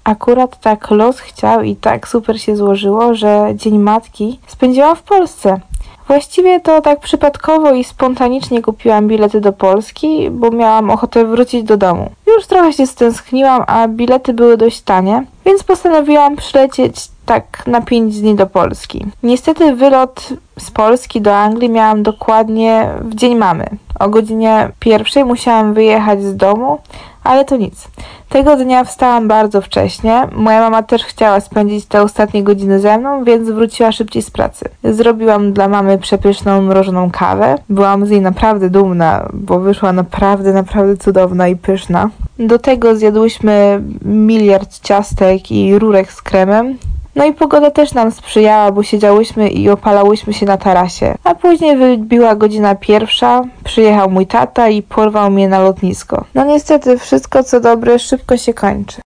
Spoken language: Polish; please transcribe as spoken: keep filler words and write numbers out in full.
Akurat tak los chciał i tak super się złożyło, że Dzień Matki spędziłam w Polsce. Właściwie to tak przypadkowo i spontanicznie kupiłam bilety do Polski, bo miałam ochotę wrócić do domu. Już trochę się stęskniłam, a bilety były dość tanie, więc postanowiłam przylecieć tak na pięć dni do Polski. Niestety wylot z Polski do Anglii miałam dokładnie w Dzień Mamy. O godzinie pierwszej musiałam wyjechać z domu, ale to nic. Tego dnia wstałam bardzo wcześnie. Moja mama też chciała spędzić te ostatnie godziny ze mną, więc wróciła szybciej z pracy. Zrobiłam dla mamy przepyszną mrożoną kawę. Byłam z niej naprawdę dumna, bo wyszła naprawdę, naprawdę cudowna i pyszna. Do tego zjadłyśmy miliard ciastek i rurek z kremem. No i pogoda też nam sprzyjała, bo siedziałyśmy i opalałyśmy się na tarasie. A później wybiła godzina pierwsza, przyjechał mój tata i porwał mnie na lotnisko. No niestety wszystko co dobre szybko się kończy.